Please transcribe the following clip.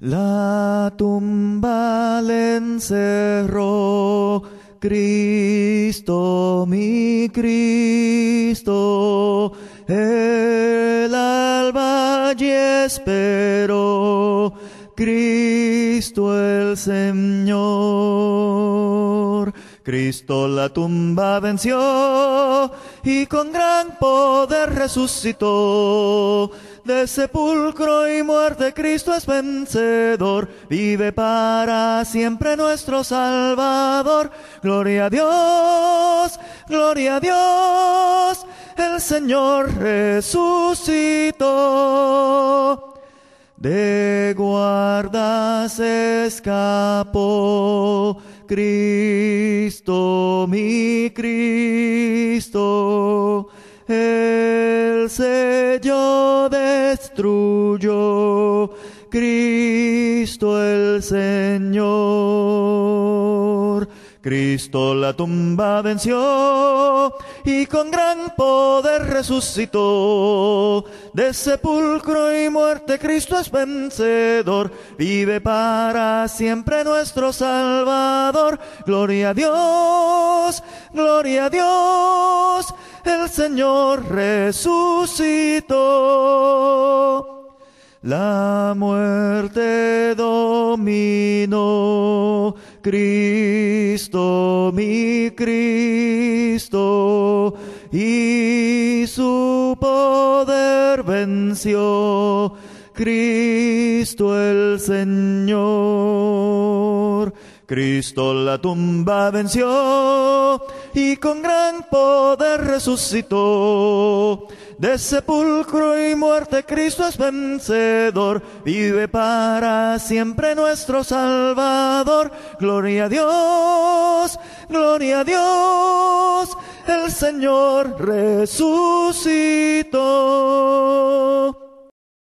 La tumba le encerró, Cristo, mi Cristo, el alba allí esperó, Cristo el Señor. Cristo la tumba venció y con gran poder resucitó. De sepulcro y muerte Cristo es vencedor, vive para siempre nuestro Salvador. Gloria a Dios, el Señor resucitó. De guardas escapó, Cristo, mi Cristo, el sello destruyó, Cristo el Señor. Cristo la tumba venció y con gran poder resucitó. De sepulcro y muerte Cristo es vencedor, vive para siempre nuestro Salvador. Gloria a Dios, el Señor resucitó. La muerte dominó, Cristo, mi Cristo, y su poder venció, Cristo el Señor. Cristo la tumba venció y con gran poder resucitó. De sepulcro y muerte Cristo es vencedor, vive para siempre nuestro Salvador. Gloria a Dios, el Señor resucitó.